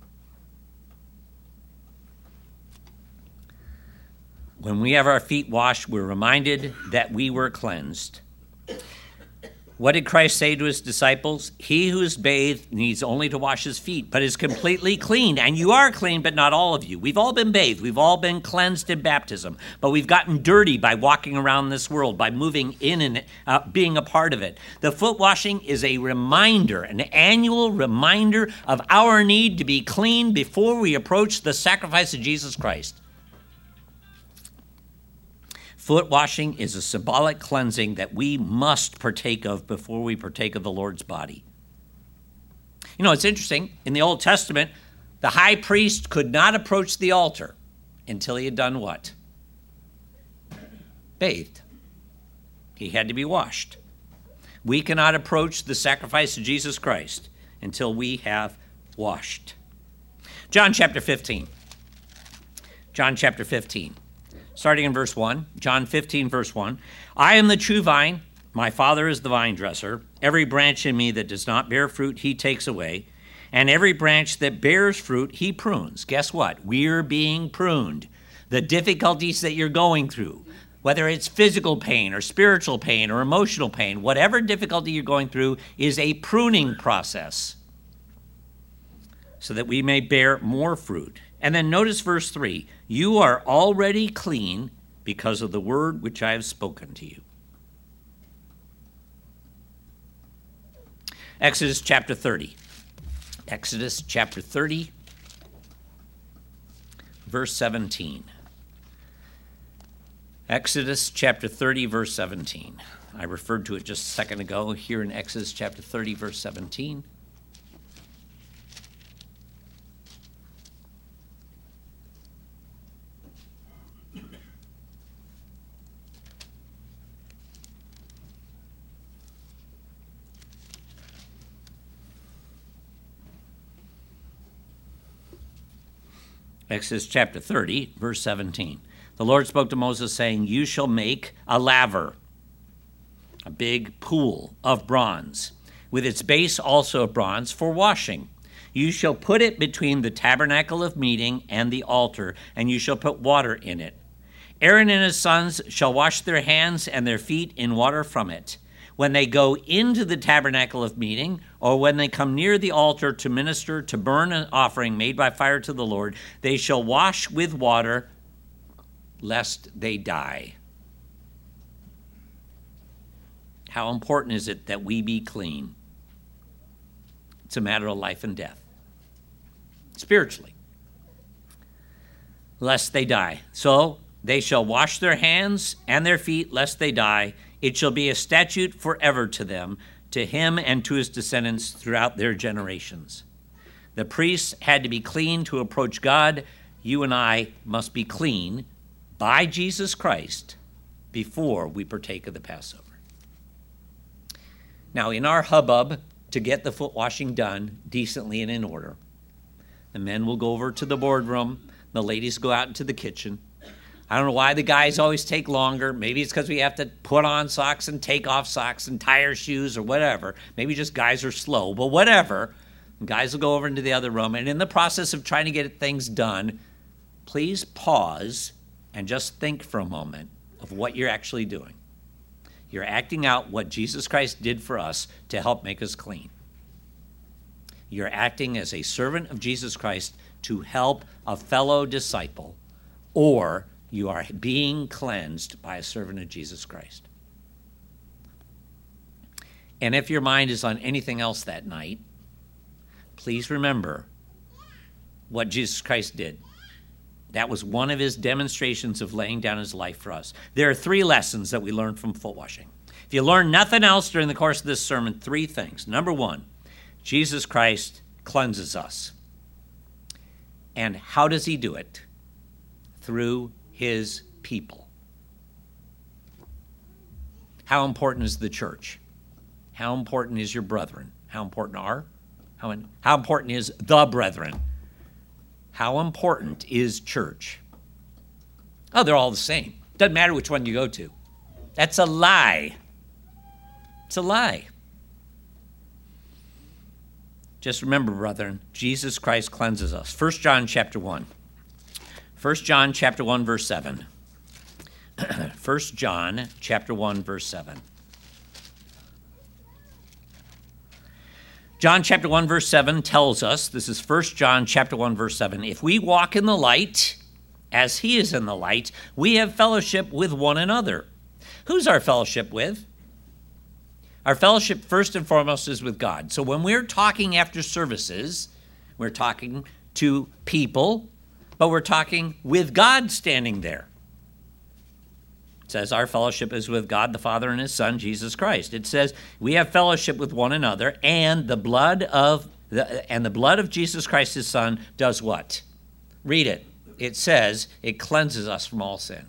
When we have our feet washed, we're reminded that we were cleansed. What did Christ say to his disciples? He who is bathed needs only to wash his feet, but is completely clean. And you are clean, but not all of you. We've all been bathed. We've all been cleansed in baptism. But we've gotten dirty by walking around this world, by moving in and uh, being a part of it. The foot washing is a reminder, an annual reminder of our need to be clean before we approach the sacrifice of Jesus Christ. Foot washing is a symbolic cleansing that we must partake of before we partake of the Lord's body. You know, it's interesting. In the Old Testament, the high priest could not approach the altar until he had done what? Bathed. He had to be washed. We cannot approach the sacrifice of Jesus Christ until we have washed. John chapter fifteen. John chapter fifteen. Starting in verse one, John fifteen, verse one, I am the true vine, my Father is the vine dresser. Every branch in me that does not bear fruit, he takes away. And every branch that bears fruit, he prunes. Guess what? We're being pruned. The difficulties that you're going through, whether it's physical pain or spiritual pain or emotional pain, whatever difficulty you're going through is a pruning process so that we may bear more fruit. And then notice verse three, you are already clean because of the word which I have spoken to you. Exodus chapter thirty. Exodus chapter thirty, verse seventeen. Exodus chapter thirty, verse seventeen. I referred to it just a second ago here in Exodus chapter thirty, verse seventeen. Exodus chapter thirty, verse seventeen. The Lord spoke to Moses, saying, you shall make a laver, a big pool of bronze, with its base also of bronze for washing. You shall put it between the tabernacle of meeting and the altar, and you shall put water in it. Aaron and his sons shall wash their hands and their feet in water from it. When they go into the tabernacle of meeting, or when they come near the altar to minister, to burn an offering made by fire to the Lord, they shall wash with water, lest they die. How important is it that we be clean? It's a matter of life and death, spiritually, lest they die. So they shall wash their hands and their feet, lest they die. It shall be a statute forever to them, to him and to his descendants throughout their generations. The priests had to be clean to approach God. You and I must be clean by Jesus Christ before we partake of the Passover. Now, in our hubbub to get the foot washing done decently and in order, the men will go over to the boardroom, the ladies go out into the kitchen. I don't know why the guys always take longer. Maybe it's because we have to put on socks and take off socks and tie our shoes or whatever. Maybe just guys are slow, but whatever. Guys will go over into the other room, and in the process of trying to get things done, please pause and just think for a moment of what you're actually doing. You're acting out what Jesus Christ did for us to help make us clean. You're acting as a servant of Jesus Christ to help a fellow disciple, or you are being cleansed by a servant of Jesus Christ. And if your mind is on anything else that night, please remember what Jesus Christ did. That was one of his demonstrations of laying down his life for us. There are three lessons that we learn from foot washing. If you learn nothing else during the course of this sermon, three things. Number one, Jesus Christ cleanses us. And how does he do it? Through his people. How important is the church? How important is your brethren? How important are? How, in, how important is the brethren? How important is church? Oh, they're all the same. Doesn't matter which one you go to. That's a lie. It's a lie. Just remember, brethren, Jesus Christ cleanses us. First John chapter one. First John chapter one, verse seven. First John chapter one, verse seven. John chapter one, verse seven tells us, this is First John chapter one, verse seven, if we walk in the light, as he is in the light, we have fellowship with one another. Who's our fellowship with? Our fellowship, first and foremost, is with God. So when we're talking after services, we're talking to people, but we're talking with God standing there. It says our fellowship is with God the Father and his Son, Jesus Christ. It says we have fellowship with one another, and the blood of the, and the blood of Jesus Christ, his Son, does what? Read it. It says it cleanses us from all sin.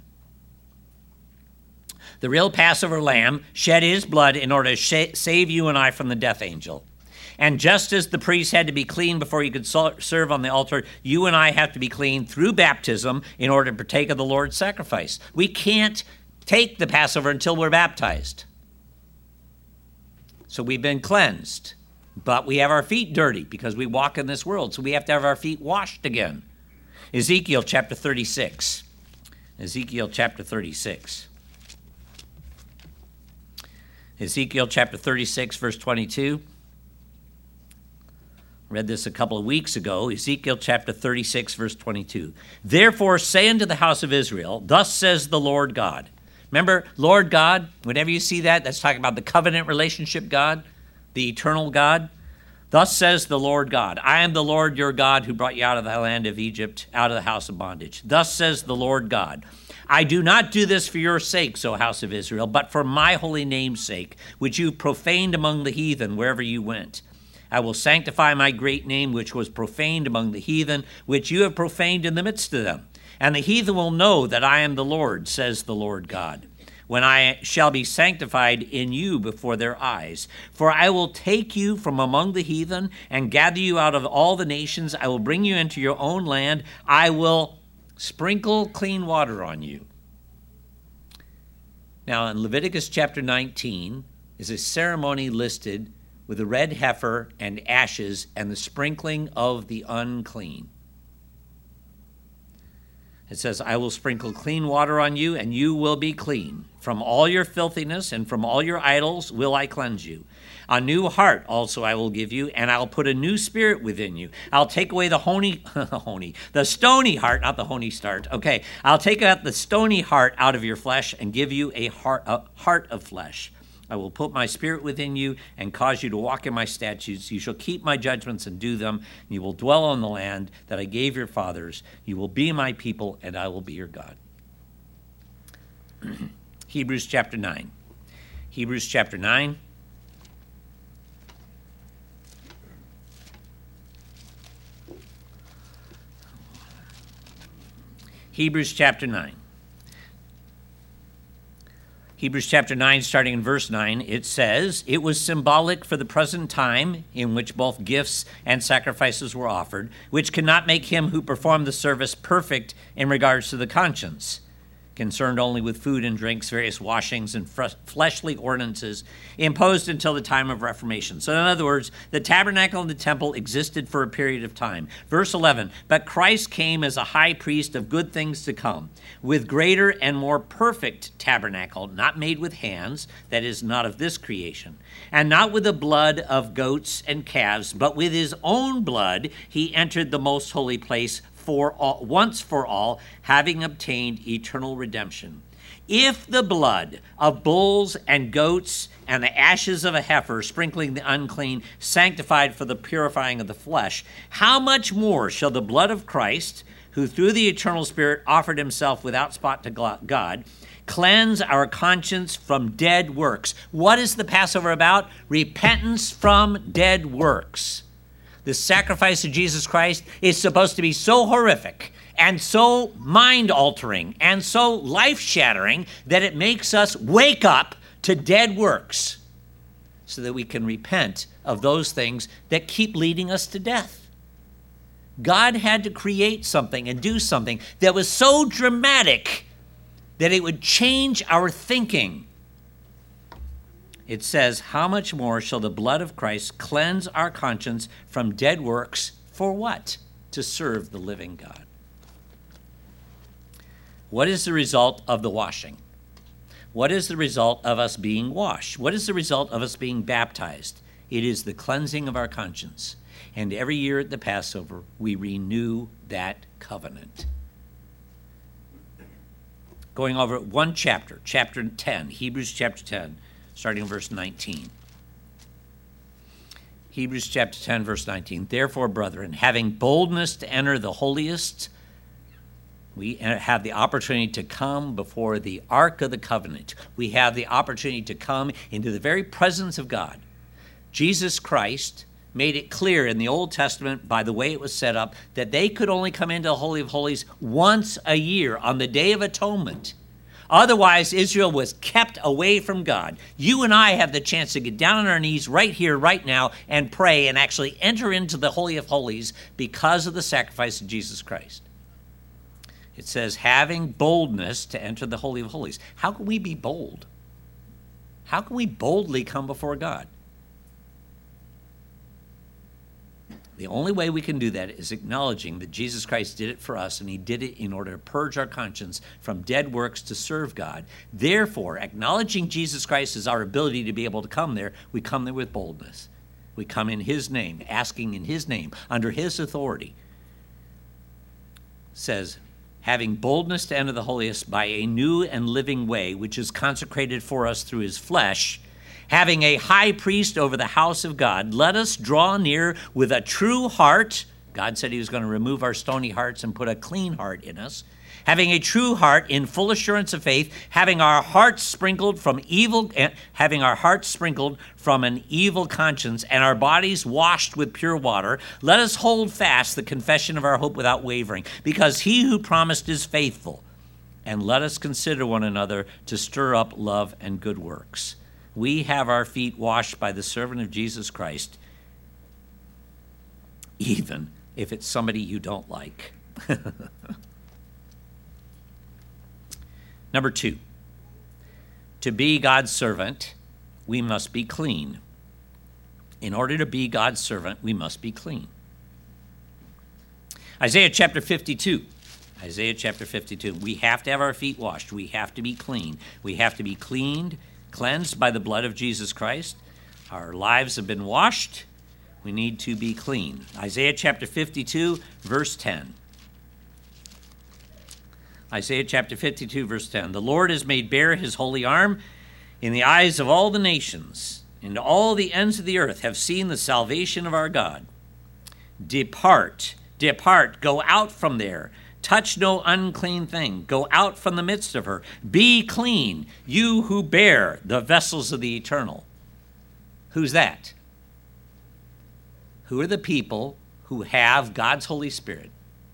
The real Passover lamb shed his blood in order to sh- save you and I from the death angel. And just as the priest had to be clean before he could so- serve on the altar, you and I have to be clean through baptism in order to partake of the Lord's sacrifice. We can't take the Passover until we're baptized. So we've been cleansed, but we have our feet dirty because we walk in this world, so we have to have our feet washed again. Ezekiel chapter thirty-six. Ezekiel chapter thirty-six. Ezekiel chapter thirty-six, verse twenty-two. Read this a couple of weeks ago. Ezekiel chapter thirty-six, verse twenty-two. Therefore say unto the house of Israel, thus says the Lord God. Remember, Lord God, whenever you see that, that's talking about the covenant relationship God, the eternal God. Thus says the Lord God, I am the Lord your God who brought you out of the land of Egypt, out of the house of bondage. Thus says the Lord God, I do not do this for your sakes, O house of Israel, but for my holy name's sake, which you profaned among the heathen wherever you went. I will sanctify my great name, which was profaned among the heathen, which you have profaned in the midst of them. And the heathen will know that I am the Lord, says the Lord God, when I shall be sanctified in you before their eyes. For I will take you from among the heathen and gather you out of all the nations. I will bring you into your own land. I will sprinkle clean water on you. Now, in Leviticus chapter nineteen is a ceremony listed with a red heifer and ashes and the sprinkling of the unclean. It says, I will sprinkle clean water on you, and you will be clean. From all your filthiness and from all your idols will I cleanse you. A new heart also I will give you, and I'll put a new spirit within you. I'll take away the honey, honey, the stony heart, not the honey start. Okay, I'll take out the stony heart out of your flesh and give you a heart, a heart of flesh. I will put my spirit within you and cause you to walk in my statutes. You shall keep my judgments and do them. You will dwell on the land that I gave your fathers. You will be my people, and I will be your God. Hebrews chapter nine. Hebrews chapter nine. Hebrews chapter nine. Hebrews chapter nine, starting in verse nine, it says, it was symbolic for the present time in which both gifts and sacrifices were offered, which cannot make him who performed the service perfect in regards to the conscience, concerned only with food and drinks, various washings, and fleshly ordinances imposed until the time of Reformation. So in other words, the tabernacle and the temple existed for a period of time. Verse eleven, but Christ came as a high priest of good things to come, with greater and more perfect tabernacle, not made with hands, that is, not of this creation, and not with the blood of goats and calves, but with his own blood he entered the most holy place for all, once for all, having obtained eternal redemption. If the blood of bulls and goats and the ashes of a heifer sprinkling the unclean sanctified for the purifying of the flesh, how much more shall the blood of Christ, who through the eternal Spirit offered himself without spot to God, cleanse our conscience from dead works. What is the Passover about? Repentance from dead works. The sacrifice of Jesus Christ is supposed to be so horrific and so mind-altering and so life-shattering that it makes us wake up to dead works so that we can repent of those things that keep leading us to death. God had to create something and do something that was so dramatic that it would change our thinking. It says, how much more shall the blood of Christ cleanse our conscience from dead works for what? To serve the living God. What is the result of the washing? What is the result of us being washed? What is the result of us being baptized? It is the cleansing of our conscience. And every year at the Passover, we renew that covenant. Going over one chapter, chapter ten, Hebrews chapter ten, starting in verse nineteen. Hebrews chapter ten, verse nineteen. Therefore, brethren, having boldness to enter the holiest, we have the opportunity to come before the Ark of the Covenant. We have the opportunity to come into the very presence of God. Jesus Christ made it clear in the Old Testament, by the way it was set up, that they could only come into the Holy of Holies once a year on the Day of Atonement. Otherwise, Israel was kept away from God. You and I have the chance to get down on our knees right here, right now, and pray and actually enter into the Holy of Holies because of the sacrifice of Jesus Christ. It says, having boldness to enter the Holy of Holies. How can we be bold? How can we boldly come before God? The only way we can do that is acknowledging that Jesus Christ did it for us, and he did it in order to purge our conscience from dead works to serve God. Therefore, acknowledging Jesus Christ as our ability to be able to come there, we come there with boldness. We come in his name, asking in his name, under his authority. It says, having boldness to enter the holiest by a new and living way, which is consecrated for us through his flesh, having a high priest over the house of God, let us draw near with a true heart. God said he was going to remove our stony hearts and put a clean heart in us. Having a true heart in full assurance of faith, having our hearts sprinkled from evil, having our hearts sprinkled from an evil conscience, and our bodies washed with pure water, let us hold fast the confession of our hope without wavering, because he who promised is faithful. And let us consider one another to stir up love and good works. We have our feet washed by the servant of Jesus Christ, even if it's somebody you don't like. Number two, to be God's servant, we must be clean. In order to be God's servant, we must be clean. Isaiah chapter fifty-two. Isaiah chapter fifty-two. We have to have our feet washed. We have to be clean. We have to be cleaned, cleansed by the blood of Jesus Christ. Our lives have been washed. We need to be clean. Isaiah chapter fifty-two, verse ten. Isaiah chapter fifty-two, verse ten. The Lord has made bare his holy arm in the eyes of all the nations, and all the ends of the earth have seen the salvation of our God. Depart, depart, go out from there. Touch no unclean thing. Go out from the midst of her. Be clean, you who bear the vessels of the eternal. Who's that? Who are the people who have God's Holy Spirit?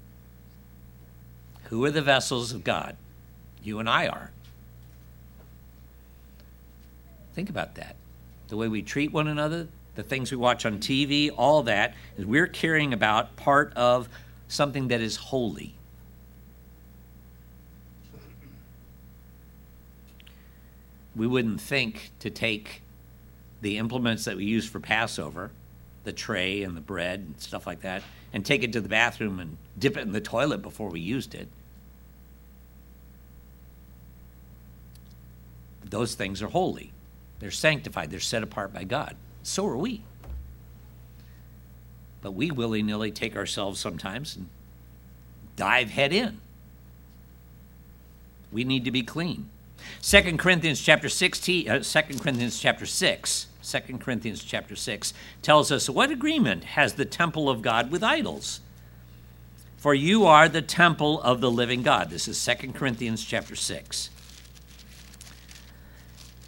Who are the vessels of God? You and I are. Think about that. The way we treat one another, the things we watch on T V, all that, is we're carrying about part of something that is holy. We wouldn't think to take the implements that we use for Passover, the tray and the bread and stuff like that, and take it to the bathroom and dip it in the toilet before we used it. Those things are holy. They're sanctified. They're set apart by God. So are we. But we willy-nilly take ourselves sometimes and dive head in. We need to be clean. Second Corinthians chapter sixteen, uh, Second Corinthians chapter six, Second Corinthians chapter six tells us, what agreement has the temple of God with idols? For you are the temple of the living God. This is Second Corinthians chapter six.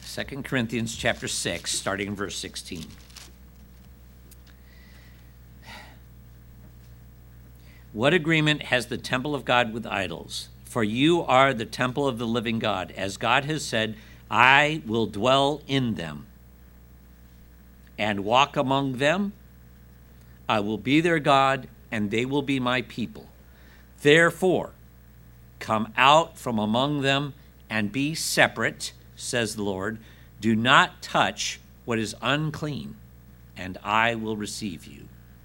Second Corinthians chapter six, starting in verse sixteen. What agreement has the temple of God with idols? For you are the temple of the living God. As God has said, I will dwell in them and walk among them. I will be their God, and they will be my people. Therefore, come out from among them and be separate, says the Lord. Do not touch what is unclean, and I will receive you.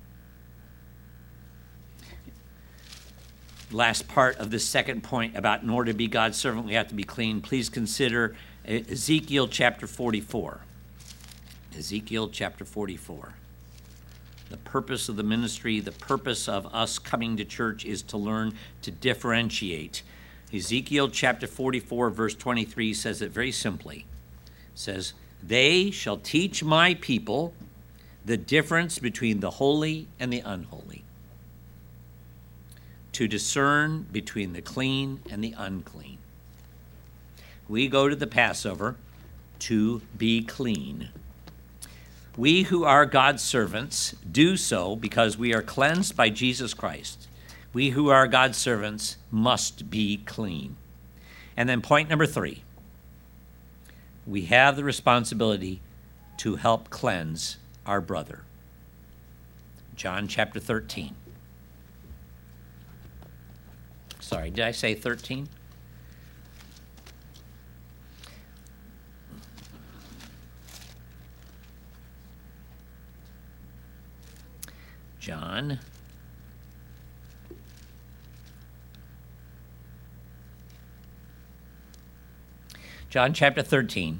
Last part of the second point about in order to be God's servant, we have to be clean. Please consider Ezekiel chapter forty-four. Ezekiel chapter forty-four. The purpose of the ministry, the purpose of us coming to church is to learn to differentiate. Ezekiel chapter forty-four, verse twenty-three says it very simply. It says, they shall teach my people the difference between the holy and the unholy, to discern between the clean and the unclean. We go to the Passover to be clean. We who are God's servants do so because we are cleansed by Jesus Christ. We who are God's servants must be clean. And then point number three, we have the responsibility to help cleanse our brother. John chapter thirteen. Sorry, did I say thirteen? John. John chapter thirteen.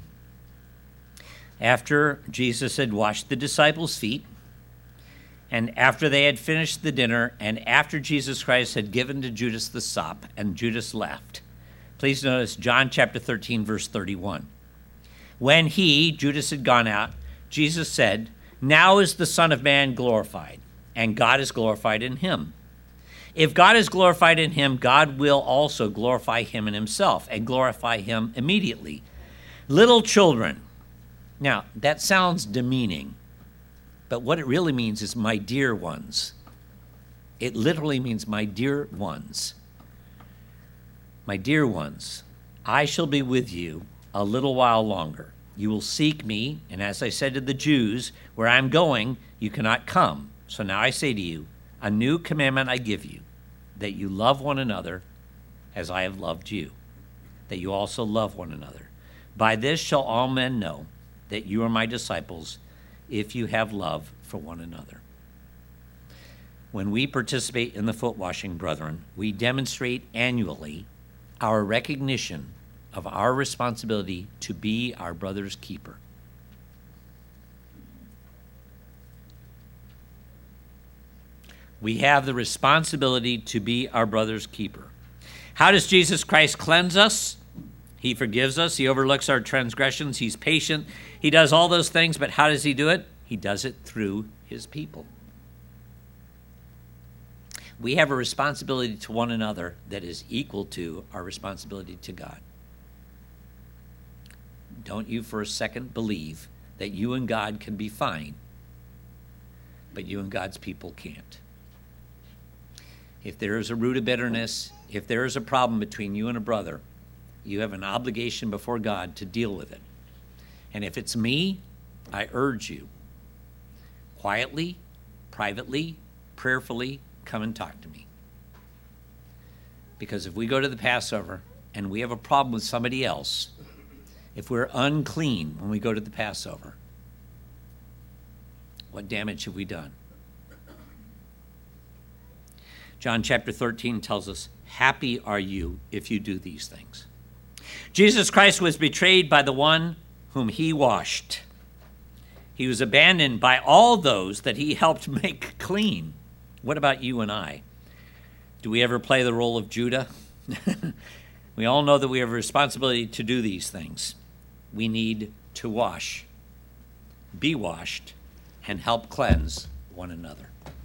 After Jesus had washed the disciples' feet, and after they had finished the dinner, and after Jesus Christ had given to Judas the sop, and Judas left. Please notice John chapter thirteen, verse thirty-one. When he, Judas, had gone out, Jesus said, now is the Son of Man glorified, and God is glorified in him. If God is glorified in him, God will also glorify him in himself, and glorify him immediately. Little children. Now, that sounds demeaning, but what it really means is my dear ones. It literally means my dear ones. My dear ones, I shall be with you a little while longer. You will seek me, and as I said to the Jews, where I'm going, you cannot come. So now I say to you, a new commandment I give you, that you love one another as I have loved you, that you also love one another. By this shall all men know that you are my disciples, if you have love for one another. When we participate in the foot washing, brethren, we demonstrate annually our recognition of our responsibility to be our brother's keeper. We have the responsibility to be our brother's keeper. How does Jesus Christ cleanse us? He forgives us. He overlooks our transgressions. He's patient. He does all those things, but how does he do it? He does it through his people. We have a responsibility to one another that is equal to our responsibility to God. Don't you for a second believe that you and God can be fine, but you and God's people can't. If there is a root of bitterness, if there is a problem between you and a brother, you have an obligation before God to deal with it. And if it's me, I urge you, quietly, privately, prayerfully, come and talk to me. Because if we go to the Passover and we have a problem with somebody else, if we're unclean when we go to the Passover, what damage have we done? John chapter thirteen tells us, happy are you if you do these things. Jesus Christ was betrayed by the one whom he washed. He was abandoned by all those that he helped make clean. What about you and I? Do we ever play the role of Judah? We all know that we have a responsibility to do these things. We need to wash, be washed, and help cleanse one another.